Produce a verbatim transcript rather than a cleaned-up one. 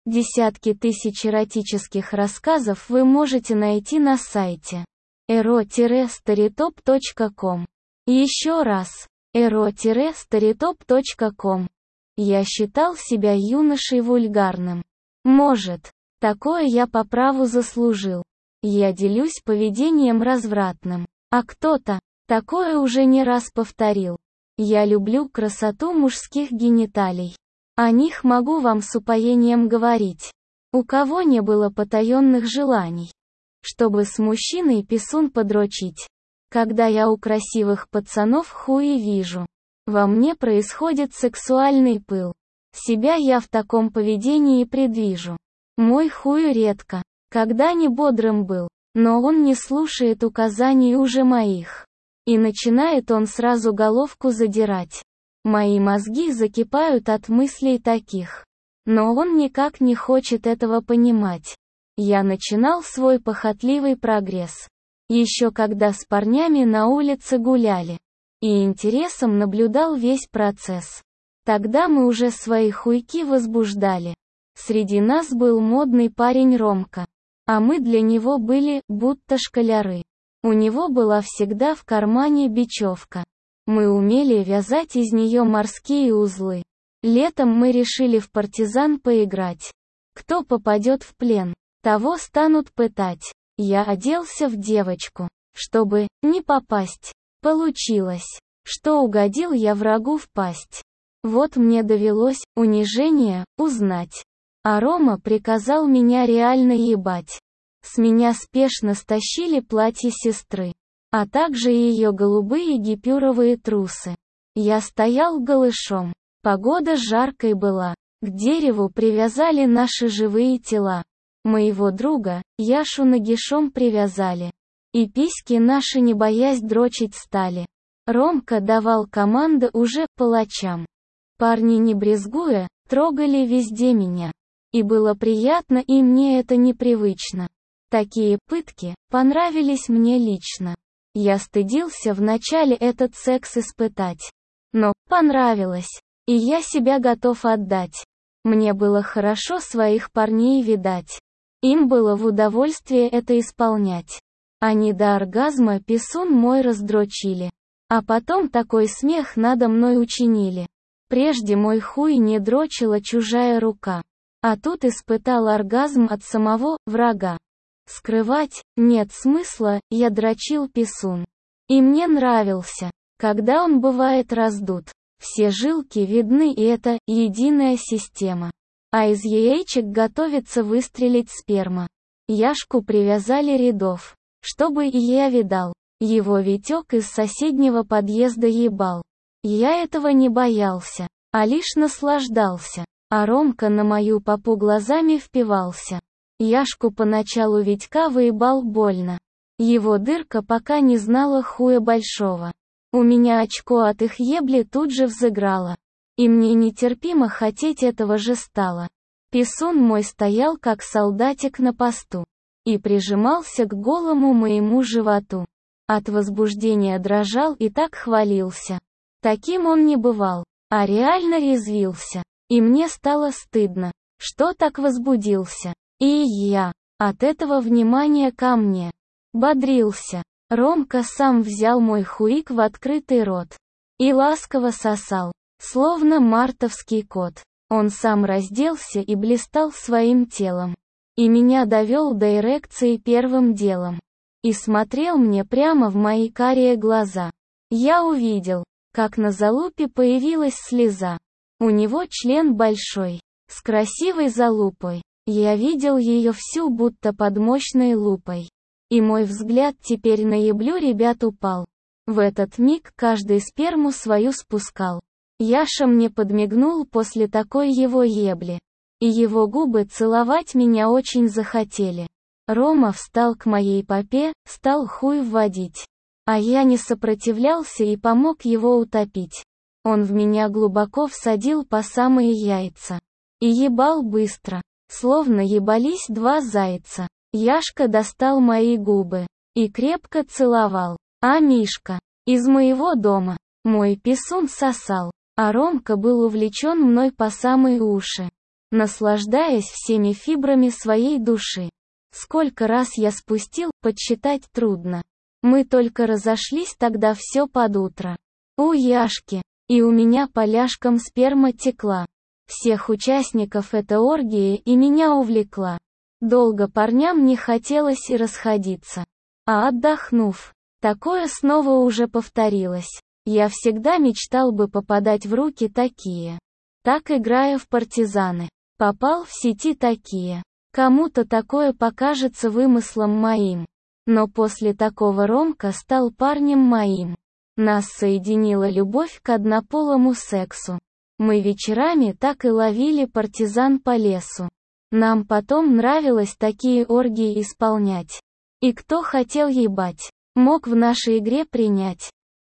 Десятки тысяч эротических рассказов вы можете найти на сайте эро старитоп точка ком. Еще раз, эро старитоп точка ком. Я считал себя юношей вульгарным. Может, такое я по праву заслужил. Я делюсь поведением развратным. А кто-то такое уже не раз повторил. Я люблю красоту мужских гениталий. О них могу вам с упоением говорить. У кого не было потаенных желаний, чтобы с мужчиной писун подрочить? Когда я у красивых пацанов хуи вижу, во мне происходит сексуальный пыл. Себя я в таком поведении предвижу. Мой хуй редко, когда не бодрым был, но он не слушает указаний уже моих. И начинает он сразу головку задирать. Мои мозги закипают от мыслей таких. Но он никак не хочет этого понимать. Я начинал свой похотливый прогресс. Еще когда с парнями на улице гуляли. И интересом наблюдал весь процесс. Тогда мы уже свои хуйки возбуждали. Среди нас был модный парень Ромка. А мы для него были, будто школяры. У него была всегда в кармане бечевка. Мы умели вязать из нее морские узлы. Летом мы решили в партизан поиграть. Кто попадет в плен, того станут пытать. Я оделся в девочку, чтобы не попасть. Получилось, что угодил я врагу в пасть. Вот мне довелось унижение узнать. А Рома приказал меня реально ебать. С меня спешно стащили платье сестры, а также ее голубые гипюровые трусы. Я стоял голышом. Погода жаркой была. К дереву привязали наши живые тела. Моего друга, Яшу, нагишом привязали. И письки наши, не боясь, дрочить стали. Ромка давал команды уже палачам. Парни, не брезгуя, трогали везде меня. И было приятно, и мне это непривычно. Такие пытки понравились мне лично. Я стыдился вначале этот секс испытать. Но понравилось. И я себя готов отдать. Мне было хорошо своих парней видать. Им было в удовольствие это исполнять. Они до оргазма писун мой раздрочили. А потом такой смех надо мной учинили. Прежде мой хуй не дрочила чужая рука. А тут испытал оргазм от самого врага. Скрывать нет смысла, я дрочил писун. И мне нравился, когда он бывает раздут. Все жилки видны, и это единая система. А из яичек готовится выстрелить сперма. Яшку привязали рядов, чтобы и я видал. Его Витек из соседнего подъезда ебал. Я этого не боялся, а лишь наслаждался. А Ромка на мою попу глазами впивался. Яшку поначалу Витька выебал больно. Его дырка пока не знала хуя большого. У меня очко от их ебли тут же взыграло. И мне нетерпимо хотеть этого же стало. Писун мой стоял как солдатик на посту. И прижимался к голому моему животу. От возбуждения дрожал и так хвалился. Таким он не бывал, а реально резвился. И мне стало стыдно, что так возбудился. И я, от этого внимания ко мне, бодрился. Ромка сам взял мой хуик в открытый рот. И ласково сосал, словно мартовский кот. Он сам разделся и блистал своим телом. И меня довел до эрекции первым делом. И смотрел мне прямо в мои карие глаза. Я увидел, как на залупе появилась слеза. У него член большой, с красивой залупой. Я видел ее всю будто под мощной лупой. И мой взгляд теперь на еблю ребят упал. В этот миг каждый сперму свою спускал. Яша мне подмигнул после такой его ебли. И его губы целовать меня очень захотели. Рома встал к моей попе, стал хуй вводить. А я не сопротивлялся и помог его утопить. Он в меня глубоко всадил по самые яйца. И ебал быстро. Словно ебались два зайца. Яшка достал мои губы. И крепко целовал. А Мишка, из моего дома, мой писун сосал. А Ромка был увлечен мной по самые уши. наслаждаясь всеми фибрами своей души. Сколько раз я спустил, подсчитать трудно. Мы только разошлись тогда все под утро. У Яшки. И у меня по ляжкам сперма текла. Всех участников эта оргия и меня увлекла. Долго парням не хотелось и расходиться. А отдохнув, такое снова уже повторилось. Я всегда мечтал бы попадать в руки такие. Так, играя в партизаны, попал в сети такие. Кому-то такое покажется вымыслом моим. Но после такого Ромка стал парнем моим. Нас соединила любовь к однополому сексу. Мы вечерами так и ловили партизан по лесу. Нам потом нравилось такие оргии исполнять. И кто хотел ебать, мог в нашей игре принять.